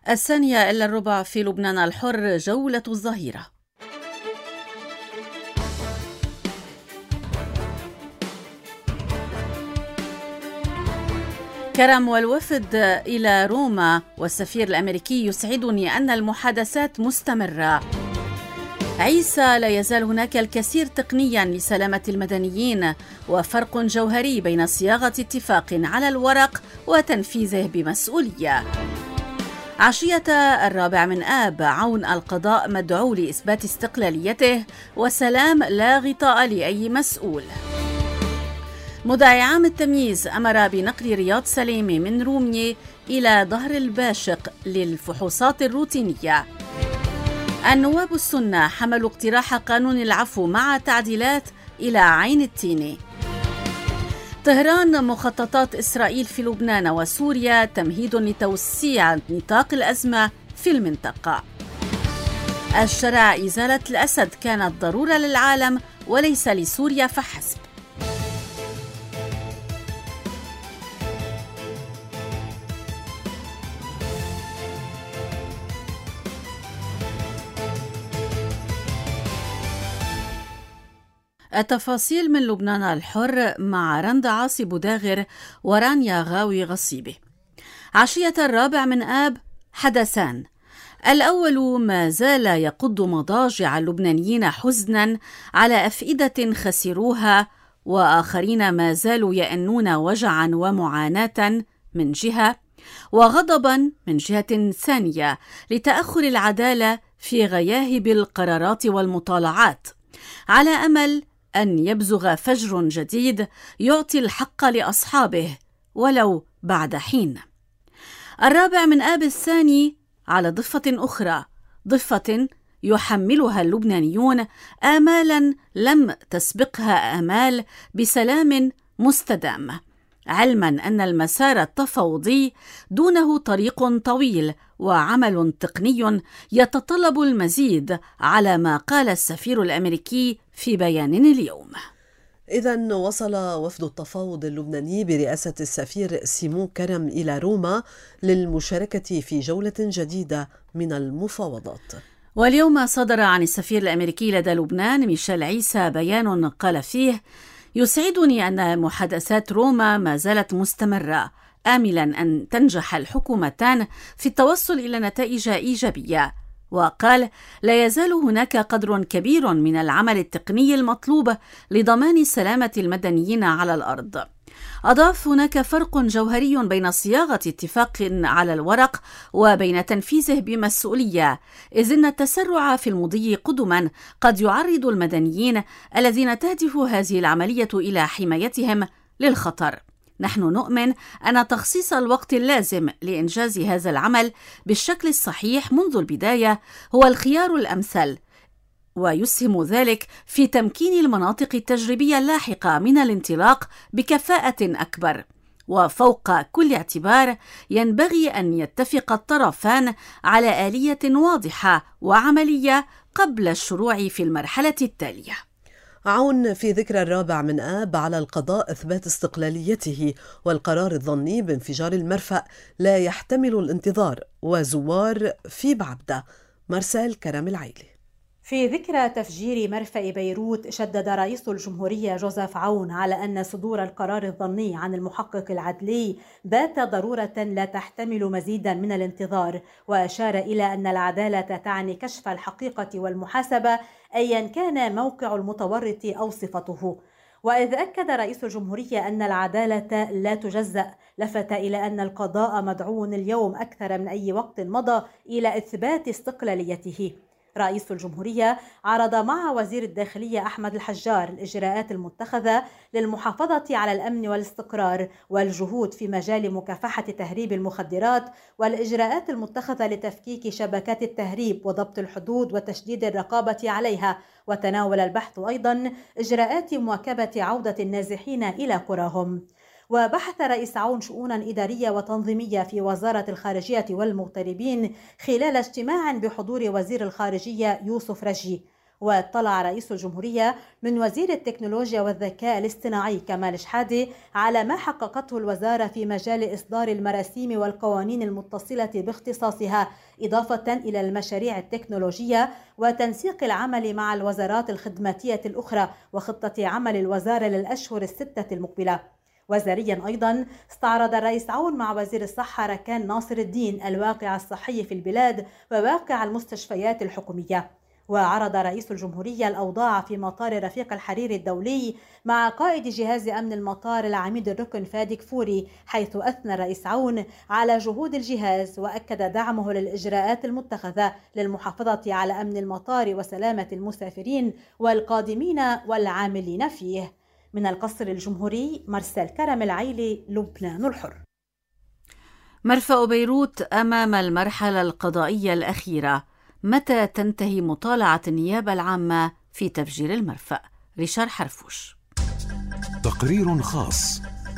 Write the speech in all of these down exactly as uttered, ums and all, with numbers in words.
الثانية إلا الربع في لبنان الحر، جولة الظهيرة. كرم والوفد إلى روما والسفير الأمريكي: يسعدني أن المحادثات مستمرة. عيسى: لا يزال هناك الكثير تقنيا لسلامة المدنيين، وفرق جوهري بين صياغة اتفاق على الورق وتنفيذه بمسؤولية. عشية الرابع من آب: عون القضاء مدعو لإثبات استقلاليته، وسلام لا غطاء لأي مسؤول. مدعي عام التمييز أمر بنقل رياض سليمي من رومية إلى ظهر الباشق للفحوصات الروتينية. النواب السنة حملوا اقتراح قانون العفو مع تعديلات إلى عين التيني. طهران: مخططات إسرائيل في لبنان وسوريا تمهيد لتوسيع نطاق الأزمة في المنطقة. الشرع: إزالة الأسد كانت ضرورة للعالم وليس لسوريا فحسب. التفاصيل من لبنان الحر مع رندا عاصي بوداغر ورانيا غاوي غصيبي. عشية الرابع من آب: حدثان. الأول: ما زال يقض مضاجع اللبنانيين حزنا على أفئدة خسروها، وآخرين ما زالوا يئنون وجعا ومعاناة من جهة، وغضبا من جهة ثانية لتأخر العدالة في غياهب القرارات والمطالعات، على أمل أن يبزغ فجر جديد يعطي الحق لأصحابه ولو بعد حين. الرابع من آب الثاني: على ضفة أخرى، ضفة يحملها اللبنانيون آمالا لم تسبقها آمال بسلام مستدام، علما أن المسار التفاوضي دونه طريق طويل وعمل تقني يتطلب المزيد، على ما قال السفير الأمريكي في بيان اليوم. إذن وصل وفد التفاوض اللبناني برئاسة السفير سيمون كرم إلى روما للمشاركة في جولة جديدة من المفاوضات. واليوم صدر عن السفير الأمريكي لدى لبنان ميشيل عيسى بيان قال فيه: يسعدني أن محادثات روما ما زالت مستمرة، آملا أن تنجح الحكومتان في التوصل إلى نتائج إيجابية. وقال: لا يزال هناك قدر كبير من العمل التقني المطلوب لضمان سلامة المدنيين على الأرض. أضاف: هناك فرق جوهري بين صياغة اتفاق على الورق وبين تنفيذه بمسؤولية، إذ أن التسرع في المضي قدما قد يعرض المدنيين الذين تهدف هذه العملية إلى حمايتهم للخطر. نحن نؤمن أن تخصيص الوقت اللازم لإنجاز هذا العمل بالشكل الصحيح منذ البداية هو الخيار الأمثل، ويسهم ذلك في تمكين المناطق التجريبية اللاحقة من الانطلاق بكفاءة أكبر. وفوق كل اعتبار ينبغي أن يتفق الطرفان على آلية واضحة وعملية قبل الشروع في المرحلة التالية. عون في ذكرى الرابع من آب على القضاء إثبات استقلاليته، والقرار الظني بانفجار المرفأ لا يحتمل الانتظار، وزوار في بعبدة. مرسال كرم العيلي. في ذكرى تفجير مرفأ بيروت، شدد رئيس الجمهورية جوزيف عون على أن صدور القرار الظني عن المحقق العدلي بات ضرورة لا تحتمل مزيدا من الانتظار، وأشار إلى أن العدالة تعني كشف الحقيقة والمحاسبة أيا كان موقع المتورط أو صفته. وإذ أكد رئيس الجمهورية أن العدالة لا تجزأ، لفت إلى أن القضاء مدعو اليوم أكثر من أي وقت مضى إلى إثبات استقلاليته. رئيس الجمهورية عرض مع وزير الداخلية أحمد الحجار الإجراءات المتخذة للمحافظة على الأمن والاستقرار والجهود في مجال مكافحة تهريب المخدرات، والإجراءات المتخذة لتفكيك شبكات التهريب وضبط الحدود وتشديد الرقابة عليها. وتناول البحث أيضا إجراءات مواكبة عودة النازحين إلى قراهم. وبحث رئيس عون شؤونا إدارية وتنظيمية في وزارة الخارجية والمغتربين خلال اجتماع بحضور وزير الخارجية يوسف رجي. واطلع رئيس الجمهورية من وزير التكنولوجيا والذكاء الاصطناعي كمال شحادة على ما حققته الوزارة في مجال إصدار المراسيم والقوانين المتصلة باختصاصها، إضافة إلى المشاريع التكنولوجية وتنسيق العمل مع الوزارات الخدماتية الأخرى وخطة عمل الوزارة للأشهر الستة المقبلة. وزاريا أيضا استعرض الرئيس عون مع وزير الصحة ركان ناصر الدين الواقع الصحي في البلاد وواقع المستشفيات الحكومية. وعرض رئيس الجمهورية الأوضاع في مطار رفيق الحريري الدولي مع قائد جهاز أمن المطار العميد الركن فادي كفوري، حيث أثنى الرئيس عون على جهود الجهاز وأكد دعمه للإجراءات المتخذة للمحافظة على أمن المطار وسلامة المسافرين والقادمين والعاملين فيه. من القصر الجمهوري مرسال كرم العيلي، لبنان الحر. مرفأ بيروت أمام المرحلة القضائية الأخيرة، متى تنتهي مطالعة النيابة العامة في تفجير المرفأ؟ ريشار حرفوش. تقرير خاص.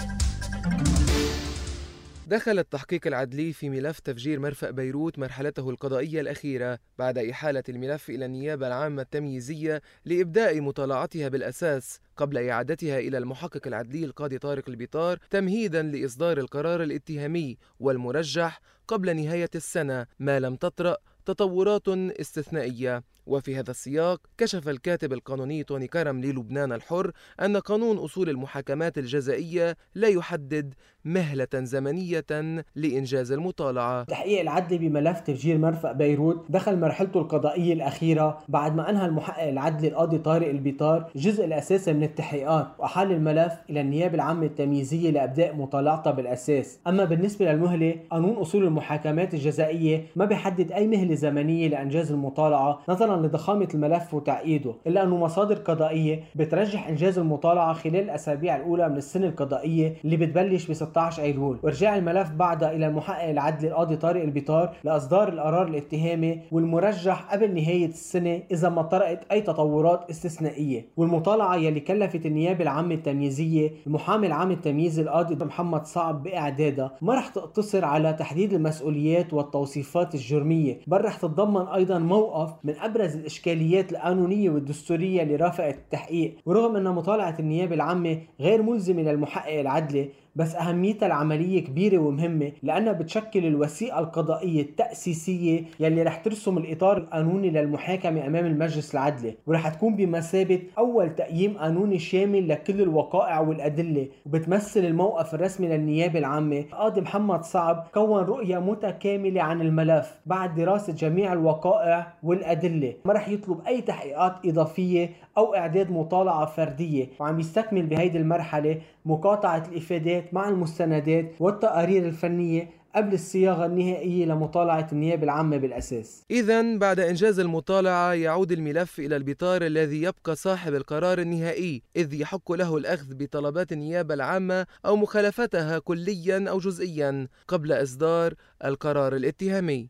دخل التحقيق العدلي في ملف تفجير مرفأ بيروت مرحلته القضائية الأخيرة بعد إحالة الملف إلى النيابة العامة التمييزية لإبداء مطالعتها بالأساس قبل إعادتها إلى المحقق العدلي القاضي طارق البيطار تمهيدا لإصدار القرار الاتهامي والمرجح قبل نهاية السنة، ما لم تطرأ تطورات استثنائية. وفي هذا السياق كشف الكاتب القانوني توني كرم للبنان الحر أن قانون أصول المحاكمات الجزائية لا يحدد مهلة زمنية لإنجاز المطالعة. تحقيق العدلي بملف تفجير مرفأ بيروت دخل مرحلته القضائية الأخيرة بعد ما أنهى المحقق العدلي القاضي طارق البيطار الجزء الأساسي من التحقيقات وأحال الملف إلى النيابة العامة التمييزية لإبداء مطالعتها بالأساس. أما بالنسبة للمهلة، قانون أصول المحاكمات الجزائية ما بيحدد أي مهلة زمنية لإنجاز المطالعة نظرا لضخامة الملف وتعقيده، إلا أنه مصادر قضائية بترجح إنجاز المطالعة خلال الأسابيع الأولى من السنة القضائية اللي بتبلش ب ستة عشر أيلول، وارجاع الملف بعدها إلى المحقق العدلي القاضي طارق البيطار لإصدار القرار الاتهامي والمرجح قبل نهاية السنة إذا ما طرأت أي تطورات استثنائية. والمطالعة يلي كلفت النيابة العامة التمييزية المحامي العام التمييزي القاضي محمد صعب بإعدادها ما رح تقتصر على تحديد المسؤوليات والتوصيفات الجرمية، بل رح تتضمن أيضا موقف من أبرز الإشكاليات القانونية والدستورية اللي رافقت التحقيق. ورغم أن مطالعة النيابة العامة غير ملزمة للمحقق العدلي، بس أهميتها العملية كبيرة ومهمة لأنها بتشكل الوثيقة القضائية التأسيسية يلي رح ترسم الإطار القانوني للمحاكمة أمام المجلس العدلي، ورح تكون بمثابة أول تقييم قانوني شامل لكل الوقائع والأدلة، وبتمثل الموقف الرسمي للنيابة العامة. القاضي محمد صعب كون رؤية متكاملة عن الملف بعد دراسة جميع الوقائع والأدلة، ما رح يطلب أي تحقيقات إضافية أو إعداد مطالعة فردية، وعم يستكمل بهيدي المرحلة مقاطعة الإفادات مع المستندات والتقارير الفنية قبل الصياغة النهائية لمطالعة النيابة العامة بالأساس. إذن بعد إنجاز المطالعة يعود الملف إلى البيطار الذي يبقى صاحب القرار النهائي، إذ يحق له الأخذ بطلبات النيابة العامة أو مخالفتها كليا أو جزئيا قبل إصدار القرار الاتهامي.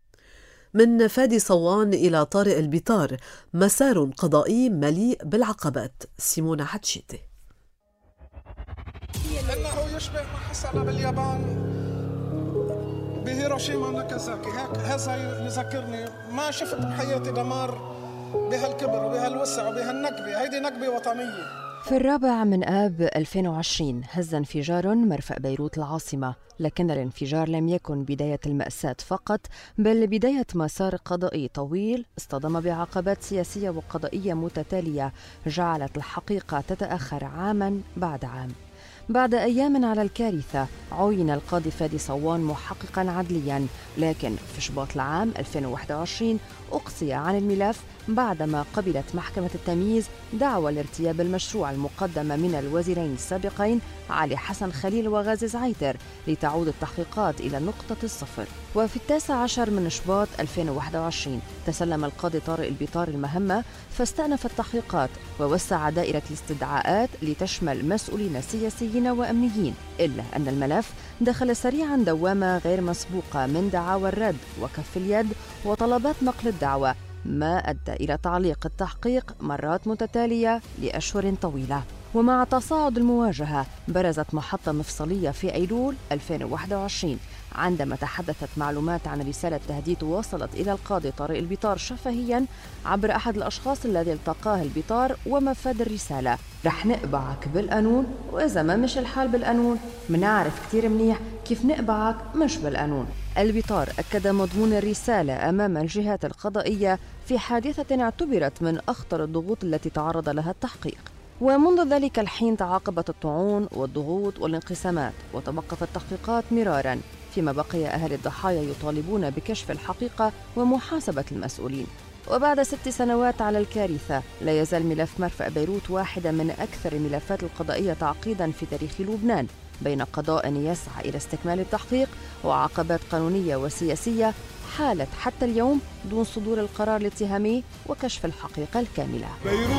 من فادي صوان إلى طارق البيطار، مسار قضائي مليء بالعقبات. سيمونا حتشيتي. إنه يشبه ما حصل باليابان بهيروشيما وناكازاكي. هيك هذا يذكرني ما شفت بحياتي دمار بهالكبر وبهالوسع وبهالنكبة. هيدي نكبة وطنية. في الرابع من آب ألفين وعشرين هز انفجار مرفأ بيروت العاصمة، لكن الانفجار لم يكن بداية المأساة فقط، بل بداية مسار قضائي طويل اصطدم بعقبات سياسية وقضائية متتالية جعلت الحقيقة تتأخر عاما بعد عام. بعد أيام على الكارثة عين القاضي فادي صوان محققا عدليا، لكن في شباط العام ألفين وواحد وعشرين أقصي عن الملف بعدما قبلت محكمة التمييز دعوى الارتياب المشروع المقدمة من الوزيرين السابقين علي حسن خليل وغازي زعيتر لتعود التحقيقات إلى نقطة الصفر. وفي التاسع عشر من شباط ألفين وواحد وعشرين تسلم القاضي طارق البيطار المهمة فاستأنف التحقيقات ووسع دائرة الاستدعاءات لتشمل مسؤولين سياسيين وأمنيين، إلا أن الملف دخل سريعا دوامة غير مسبوقة من دعاوى الرد وكف اليد وطلبات نقل الدعوى، ما أدى إلى تعليق التحقيق مرات متتالية لأشهر طويلة. ومع تصاعد المواجهة برزت محطة مفصلية في أيلول ألفين وواحد وعشرين عندما تحدثت معلومات عن رسالة تهديد وصلت إلى القاضي طارق البيطار شفهيا عبر أحد الأشخاص الذي التقاه البيطار ومفاد الرسالة: رح نقبعك بالقانون، وإذا ما مش الحال بالقانون منعرف كتير منيح كيف نقبعك مش بالقانون. البيطار أكد مضمون الرسالة أمام الجهات القضائية في حادثة اعتبرت من أخطر الضغوط التي تعرض لها التحقيق. ومنذ ذلك الحين تعاقبت الطعون والضغوط والانقسامات، وتوقفت التحقيقات مرارا، فيما بقي أهل الضحايا يطالبون بكشف الحقيقة ومحاسبة المسؤولين. وبعد ست سنوات على الكارثة، لا يزال ملف مرفأ بيروت واحدة من أكثر الملفات القضائية تعقيدا في تاريخ لبنان، بين قضاء يسعى إلى استكمال التحقيق وعقبات قانونية وسياسية حالت حتى اليوم دون صدور القرار الاتهامي وكشف الحقيقة الكاملة.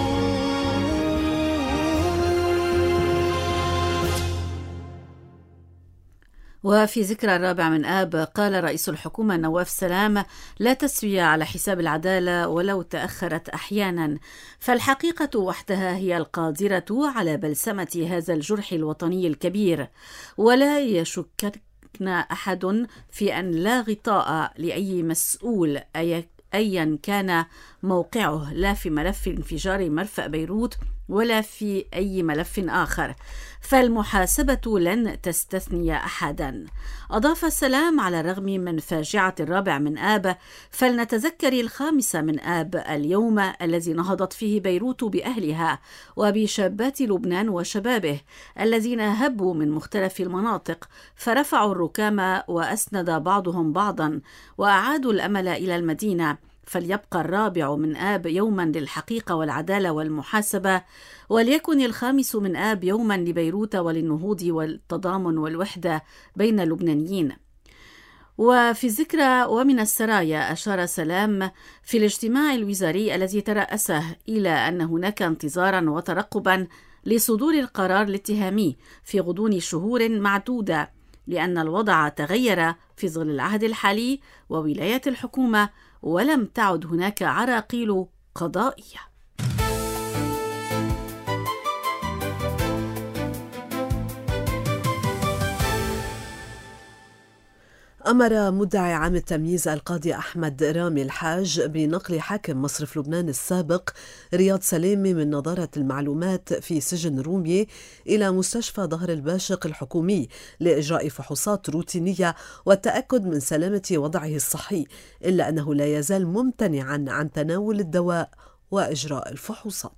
وفي ذكرى الرابع من آب قال رئيس الحكومة نواف سلام: لا تسوية على حساب العدالة ولو تأخرت أحيانا، فالحقيقة وحدها هي القادرة على بلسمة هذا الجرح الوطني الكبير، ولا يشككنا أحد في أن لا غطاء لأي مسؤول أيا كان موقعه، لا في ملف انفجار مرفأ بيروت ولا في أي ملف آخر، فالمحاسبة لن تستثني أحدا. أضاف السلام: على الرغم من فاجعة الرابع من آب، فلنتذكر الخامس من آب، اليوم الذي نهضت فيه بيروت بأهلها وبشابات لبنان وشبابه الذين هبوا من مختلف المناطق، فرفعوا الركام وأسند بعضهم بعضا وأعادوا الأمل إلى المدينة. فليبقى الرابع من آب يوما للحقيقة والعدالة والمحاسبة، وليكن الخامس من آب يوما لبيروت وللنهوض والتضامن والوحدة بين اللبنانيين. وفي ذكرى ومن السرايا، أشار سلام في الاجتماع الوزاري الذي ترأسه إلى أن هناك انتظارا وترقبا لصدور القرار الاتهامي في غضون شهور معدودة، لأن الوضع تغير في ظل العهد الحالي وولاية الحكومة، ولم تعد هناك عراقيل قضائية. أمر مدعي عام التمييز القاضي أحمد رامي الحاج بنقل حاكم مصرف لبنان السابق رياض سلامي من نظارة المعلومات في سجن رومية إلى مستشفى ظهر الباشق الحكومي لإجراء فحوصات روتينية والتأكد من سلامة وضعه الصحي، إلا أنه لا يزال ممتنعا عن تناول الدواء وإجراء الفحوصات.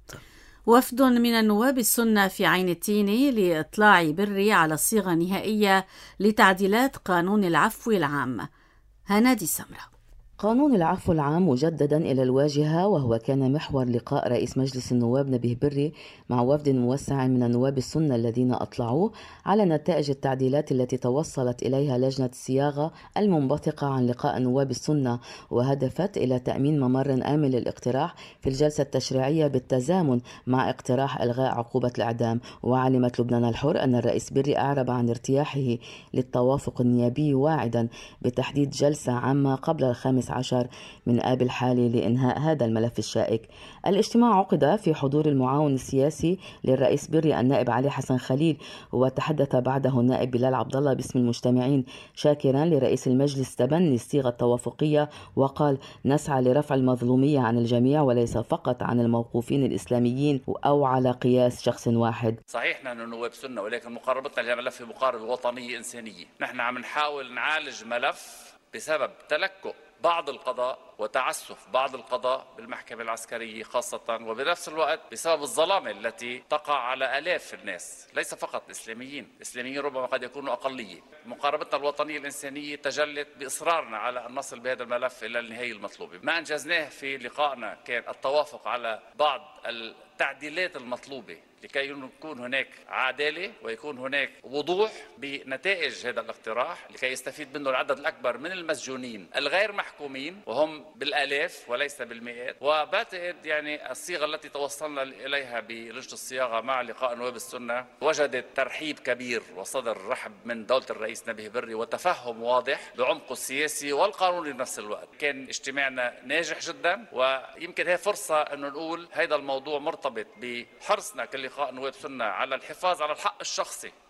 وفد من النواب السنة في عين التين لإطلاع بري على الصيغة النهائية لتعديلات قانون العفو العام. هنادي سمرة. قانون العفو العام مجددا إلى الواجهة، وهو كان محور لقاء رئيس مجلس النواب نبيه بري مع وفد موسع من النواب السنة الذين أطلعوا على نتائج التعديلات التي توصلت إليها لجنة الصياغة المنبثقة عن لقاء النواب السنة، وهدفت إلى تأمين ممر آمن للاقتراح في الجلسة التشريعية بالتزامن مع اقتراح إلغاء عقوبة الإعدام. وعلمت لبنان الحر أن الرئيس بري أعرب عن ارتياحه للتوافق النيابي، واعدا بتحديد جلسة عامة قبل الخامس عشر من آب الحالي لإنهاء هذا الملف الشائك. الاجتماع عقد في حضور المعاون السياسي للرئيس بري النائب علي حسن خليل، وتحدث بعده النائب بلال عبد الله باسم المجتمعين شاكرا لرئيس المجلس تبني الصيغة التوافقية، وقال: نسعى لرفع المظلومية عن الجميع وليس فقط عن الموقوفين الإسلاميين أو على قياس شخص واحد. صحيح نحن نواب سنة، ولكن مقاربتنا لملف مقاربة وطنية إنسانية. نحن عم نحاول نعالج ملف بسبب تلكؤ بعض القضاء وتعسف بعض القضاء بالمحكمة العسكرية خاصة، وبنفس الوقت بسبب الظلامة التي تقع على آلاف الناس، ليس فقط إسلاميين. الإسلاميين ربما قد يكونوا أقلية. مقاربتنا الوطنية الإنسانية تجلت بإصرارنا على أن نصل بهذا الملف إلى النهاية المطلوبة. ما أنجزناه في لقائنا كان التوافق على بعض التعديلات المطلوبة لكي يكون هناك عدالة ويكون هناك وضوح بنتائج هذا الاقتراح، لكي يستفيد منه العدد الأكبر من المسجونين الغير محكومين، وهم بالآلاف وليس بالمئات. وبعتقد يعني الصيغة التي توصلنا إليها بلجنة الصياغة مع لقاء نواب السنة وجدت ترحيب كبير وصدر رحب من دولة الرئيس نبيه بري وتفهم واضح بعمقه السياسي والقانوني بنفس الوقت. كان اجتماعنا ناجح جدا، ويمكن هي فرصة أنه نقول هذا الموضوع مرتبط بحرصنا كلقاء نواب سنة على الحفاظ على الحق الشخصي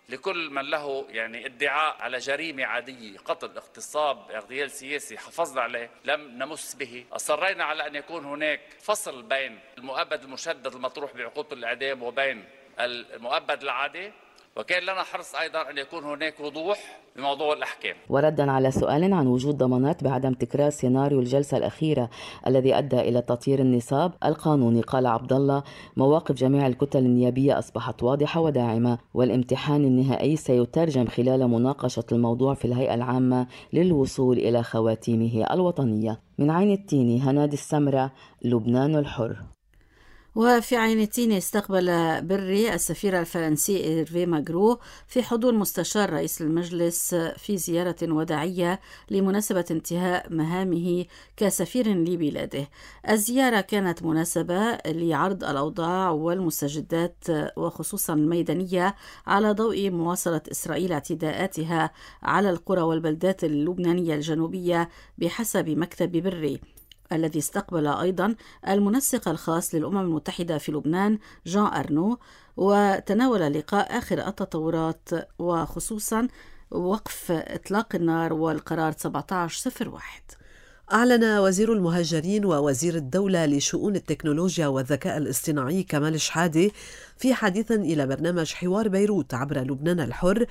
لكل من له يعني ادعاء على جريمة عادية، قتل، اغتصاب، اغتيال سياسي، حافظنا عليه، لم نمس به. أصرينا على أن يكون هناك فصل بين المؤبد المشدد المطروح بعقوبة الإعدام وبين المؤبد العادي، وكان لنا حرص أيضا أن يكون هناك وضوح بموضوع الأحكام. وردا على سؤال عن وجود ضمانات بعدم تكرار سيناريو الجلسة الأخيرة الذي أدى إلى تطهير النصاب القانوني، قال عبد الله: مواقف جميع الكتل النيابية أصبحت واضحة وداعمة، والامتحان النهائي سيترجم خلال مناقشة الموضوع في الهيئة العامة للوصول إلى خواتيمه الوطنية. من عين التيني، هنادي السمرة، لبنان الحر. وفي عين التين استقبل بري السفير الفرنسي إيرفي ماغرو في حضور مستشار رئيس المجلس في زيارة وداعية لمناسبة انتهاء مهامه كسفير لبلاده. الزيارة كانت مناسبة لعرض الأوضاع والمستجدات وخصوصا الميدانية على ضوء مواصلة إسرائيل اعتداءاتها على القرى والبلدات اللبنانية الجنوبية بحسب مكتب بري، الذي استقبل أيضا المنسق الخاص للأمم المتحدة في لبنان جان أرنو، وتناول اللقاء آخر التطورات وخصوصا وقف إطلاق النار والقرار سبعة عشر صفر واحد. أعلن وزير المهاجرين ووزير الدولة لشؤون التكنولوجيا والذكاء الاصطناعي كمال شحادة في حديث إلى برنامج حوار بيروت عبر لبنان الحر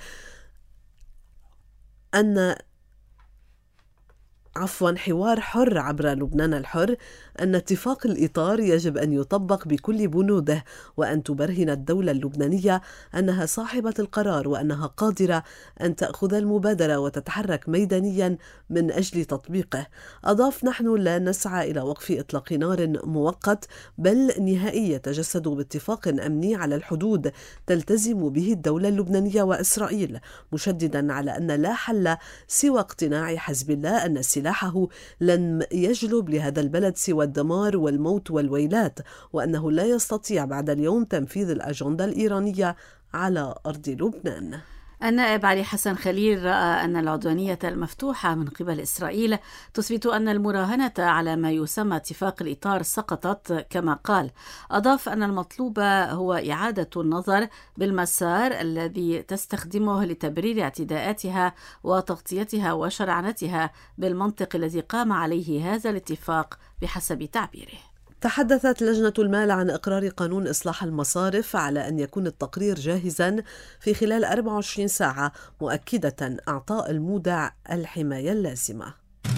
أن عفوا حوار حر عبر لبنان الحر أن اتفاق الإطار يجب أن يطبق بكل بنوده، وأن تبرهن الدولة اللبنانية أنها صاحبة القرار وأنها قادرة أن تأخذ المبادرة وتتحرك ميدانيا من أجل تطبيقه. أضاف: نحن لا نسعى إلى وقف إطلاق نار مؤقت بل نهائي يتجسد باتفاق أمني على الحدود تلتزم به الدولة اللبنانية وإسرائيل، مشددا على أن لا حل سوى اقتناع حزب الله أن سلاحه لن يجلب لهذا البلد سوى الدمار والموت والويلات، وأنه لا يستطيع بعد اليوم تنفيذ الأجندة الإيرانية على أرض لبنان. النائب علي حسن خليل رأى أن العدوانية المفتوحة من قبل إسرائيل تثبت أن المراهنة على ما يسمى اتفاق الإطار سقطت كما قال. أضاف أن المطلوب هو إعادة النظر بالمسار الذي تستخدمه لتبرير اعتداءاتها وتغطيتها وشرعنتها بالمنطق الذي قام عليه هذا الاتفاق بحسب تعبيره. تحدثت لجنة المال عن إقرار قانون إصلاح المصارف على أن يكون التقرير جاهزا في خلال أربع وعشرين ساعة، مؤكدة إعطاء المودع الحماية اللازمة.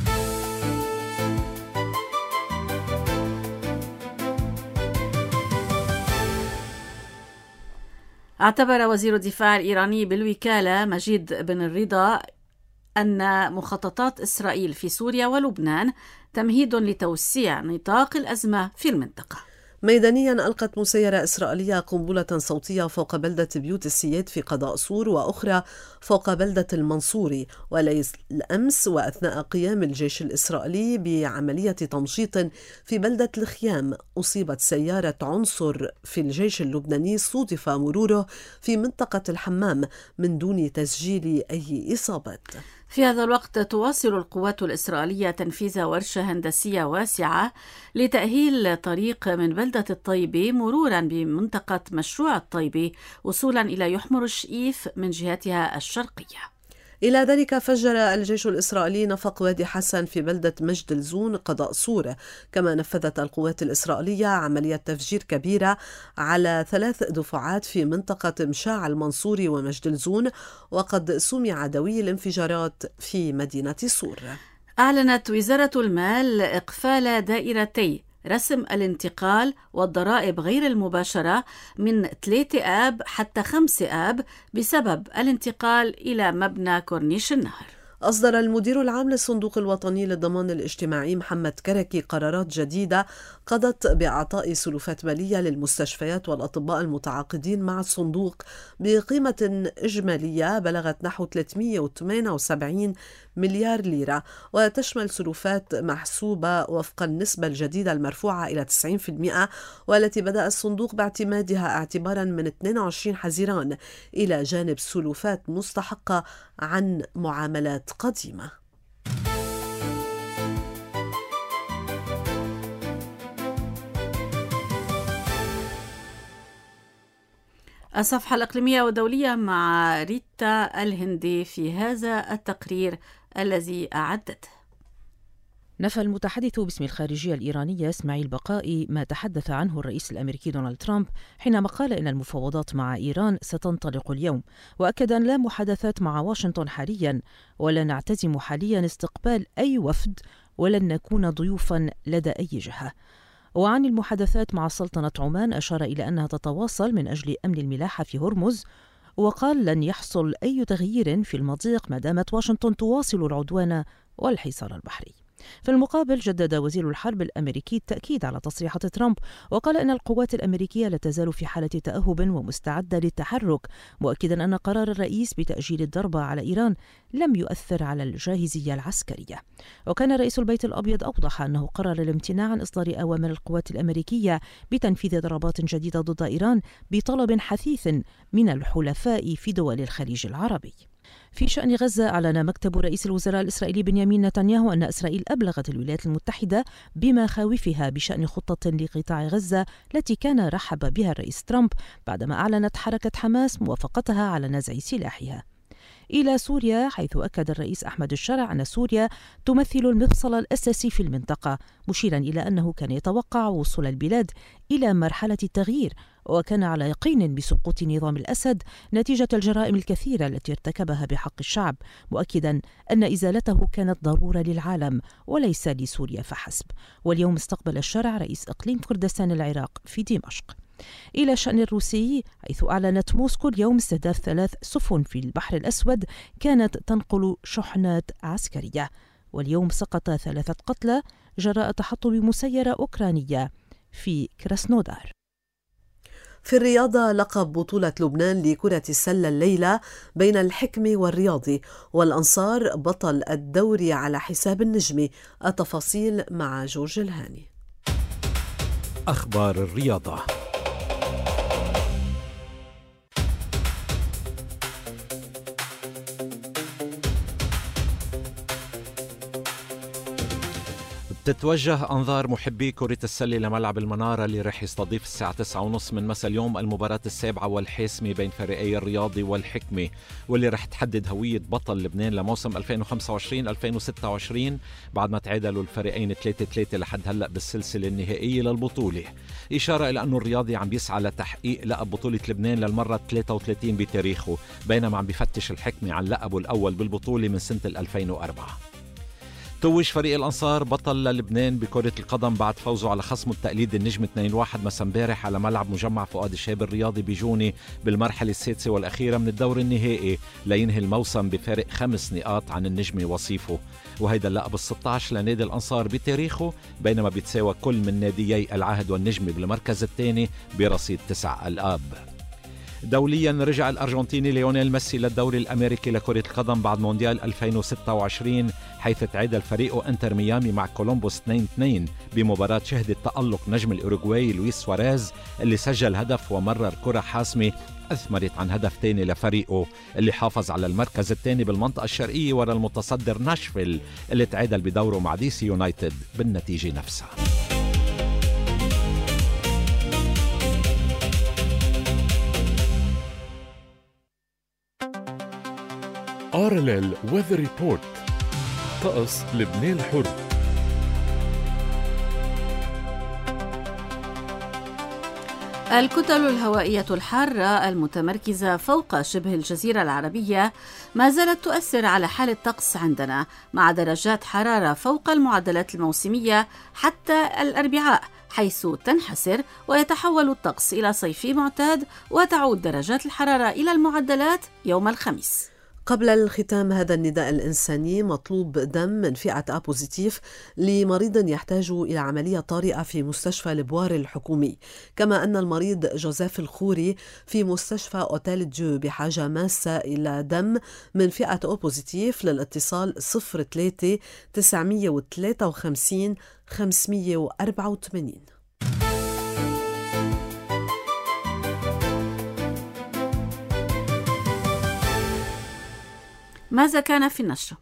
اعتبر وزير الدفاع الإيراني بالوكالة مجيد بن الرضا أن مخططات إسرائيل في سوريا ولبنان تمهيد لتوسيع نطاق الأزمة في المنطقة. ميدانيا ألقت مسيرة إسرائيلية قنبلة صوتية فوق بلدة بيوت السياد في قضاء صور وأخرى فوق بلدة المنصوري، وليس الأمس وأثناء قيام الجيش الإسرائيلي بعملية تمشيط في بلدة الخيام أصيبت سيارة عنصر في الجيش اللبناني صودف مروره في منطقة الحمام من دون تسجيل أي إصابات. في هذا الوقت تواصل القوات الإسرائيلية تنفيذ ورشة هندسية واسعة لتأهيل طريق من بلدة الطيبة مرورا بمنطقة مشروع الطيبة وصولا إلى يحمر الشئيف من جهتها الشرقية. إلى ذلك فجر الجيش الإسرائيلي نفق وادي حسن في بلدة مجد الزون قضاء صور، كما نفذت القوات الإسرائيلية عملية تفجير كبيرة على ثلاث دفعات في منطقة مشاع المنصوري ومجد الزون، وقد سمع دوي الانفجارات في مدينة صور. أعلنت وزارة المال إقفال دائرتي رسم الانتقال والضرائب غير المباشرة من ثلاثة آب حتى خمسة آب بسبب الانتقال إلى مبنى كورنيش النهر. أصدر المدير العام للصندوق الوطني للضمان الاجتماعي محمد كركي قرارات جديدة قضت بإعطاء سلفات مالية للمستشفيات والأطباء المتعاقدين مع الصندوق بقيمة إجمالية بلغت نحو ثلاثمئة وثمانية وسبعين مليار ليرة، وتشمل سلفات محسوبة وفق النسبة الجديدة المرفوعة إلى تسعين بالمئة والتي بدأ الصندوق باعتمادها اعتبارا من اثنين وعشرين حزيران، إلى جانب سلفات مستحقة عن معاملات قديمة. الصفحة الإقليمية والدولية مع ريتا الهندي في هذا التقرير الذي أعدته. نفى المتحدث باسم الخارجية الإيرانية إسماعيل بقائي ما تحدث عنه الرئيس الأمريكي دونالد ترامب حينما قال إن المفاوضات مع إيران ستنطلق اليوم، وأكد أن لا محادثات مع واشنطن حاليا، ولا نعتزم حاليا استقبال أي وفد، ولن نكون ضيوفا لدى أي جهة. وعن المحادثات مع سلطنة عمان أشار إلى أنها تتواصل من أجل أمن الملاحة في هرمز، وقال لن يحصل أي تغيير في المضيق ما دامت واشنطن تواصل العدوان والحصار البحري. في المقابل جدد وزير الحرب الأمريكي التأكيد على تصريحات ترامب، وقال إن القوات الأمريكية لا تزال في حالة تأهب ومستعدة للتحرك، مؤكدا أن قرار الرئيس بتأجيل الضربة على إيران لم يؤثر على الجاهزية العسكرية. وكان رئيس البيت الأبيض أوضح أنه قرر الامتناع عن إصدار أوامر القوات الأمريكية بتنفيذ ضربات جديدة ضد إيران بطلب حثيث من الحلفاء في دول الخليج العربي. في شأن غزة، أعلن مكتب رئيس الوزراء الإسرائيلي بنيامين نتنياهو أن إسرائيل أبلغت الولايات المتحدة بمخاوفها بشأن خطة لقطاع غزة التي كان رحب بها الرئيس ترامب بعدما أعلنت حركة حماس موافقتها على نزع سلاحها. إلى سوريا، حيث أكد الرئيس أحمد الشرع أن سوريا تمثل المفصل الأساسي في المنطقة، مشيرا إلى أنه كان يتوقع وصول البلاد إلى مرحلة التغيير، وكان على يقين بسقوط نظام الأسد نتيجة الجرائم الكثيرة التي ارتكبها بحق الشعب، مؤكدا أن إزالته كانت ضرورة للعالم وليس لسوريا فحسب. واليوم استقبل الشرع رئيس إقليم كردستان العراق في دمشق. إلى شأن الروسي، حيث أعلنت موسكو اليوم استهداف ثلاث سفن في البحر الأسود كانت تنقل شحنات عسكرية. واليوم سقط ثلاثة قتلى جراء تحطم مسيرة أوكرانية في كراسنودار. في الرياضة، لقب بطولة لبنان لكرة السلة الليلة بين الحكمة والرياضي، والأنصار بطل الدوري على حساب النجمي. التفاصيل مع جورج الهاني. أخبار الرياضة. تتوجه أنظار محبي كرة السلة لملعب المنارة اللي رح يستضيف الساعة تسعة ونصف من مساء اليوم المباراة السابعة والحاسمة بين فريقي الرياضي والحكمة، واللي رح تحدد هوية بطل لبنان لموسم ألفين وخمسة وعشرين ألفين وستة وعشرين بعد ما تعادلوا الفريقين ثلاثة ثلاثة لحد هلأ بالسلسلة النهائية للبطولة، إشارة إلى أنه الرياضي عم بيسعى لتحقيق لقب بطولة لبنان للمرة ثلاثة وثلاثين بتاريخه، بينما عم بيفتش الحكمة عن لقبه الأول بالبطولة من سنة ألفين وأربعة. توج فريق الأنصار بطل للبنان بكرة القدم بعد فوزه على خصمه التقليدي النجم اثنين واحد مساء امبارح على ملعب مجمع فؤاد الشاب الرياضي بجوني بالمرحلة السادسة والأخيرة من الدور النهائي، لينهي الموسم بفارق خمس نقاط عن النجم وصيفه، وهيدا اللقب الستة عشر لنادي الأنصار بتاريخه، بينما بيتساوى كل من ناديي العهد والنجم بالمركز الثاني برصيد تسع ألقاب. دوليا، رجع الأرجنتيني ليونيل ميسي للدوري الأمريكي لكرة القدم بعد مونديال ألفين وستة وعشرين، حيث تعادل فريقه انتر ميامي مع كولومبوس اثنين اثنين بمباراة شهدت تألق نجم الأوروغواي لويس سواريز اللي سجل هدف ومرر كرة حاسمة أثمرت عن هدف تاني لفريقه اللي حافظ على المركز الثاني بالمنطقة الشرقية وراء المتصدر ناشفيل اللي تعادل بدوره مع دي سي يونايتد بالنتيجة نفسها. آر إل إل Weather Report. طقس لبنان الحر. الكتل الهوائية الحارة المتمركزة فوق شبه الجزيرة العربية ما زالت تؤثر على حال الطقس عندنا، مع درجات حرارة فوق المعدلات الموسمية حتى الأربعاء، حيث تنحسر ويتحول الطقس إلى صيفي معتاد، وتعود درجات الحرارة إلى المعدلات يوم الخميس. قبل الختام، هذا النداء الإنساني: مطلوب دم من فئة A بوزيتيف لمريض يحتاج إلى عملية طارئة في مستشفى البوار الحكومي، كما أن المريض جوزيف الخوري في مستشفى أوتيل ديو بحاجة ماسة إلى دم من فئة O بوزيتيف للاتصال صفر ثلاثة تسعمية وثلاثة وخمسين خمسمية وأربعة وثمانين. ماذا كان في النشرة؟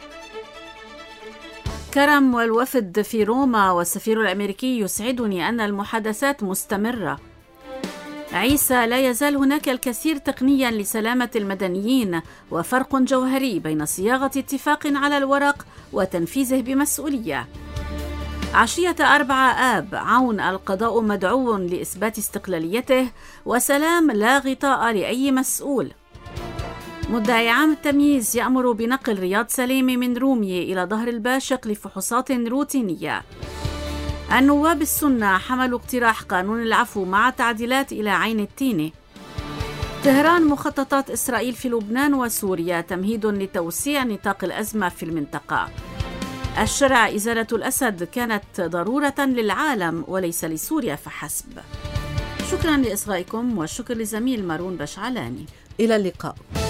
كرم والوفد في روما والسفير الأمريكي: يسعدني أن المحادثات مستمرة. عيسى: لا يزال هناك الكثير تقنيا لسلامة المدنيين، وفرق جوهري بين صياغة اتفاق على الورق وتنفيذه بمسؤولية. عشية أربعة آب: عون القضاء مدعو لإثبات استقلاليته، وسلام لا غطاء لأي مسؤول. مدعي عام التمييز يأمر بنقل رياض سليمي من رومية إلى ظهر الباشق لفحوصات روتينية. النواب السنة حملوا اقتراح قانون العفو مع تعديلات إلى عين التينة. طهران: مخططات إسرائيل في لبنان وسوريا تمهيد لتوسيع نطاق الأزمة في المنطقة. الشرع: إزالة الأسد كانت ضرورة للعالم وليس لسوريا فحسب. شكرا لإصغائكم، والشكر لزميل مارون بشعلاني. إلى اللقاء.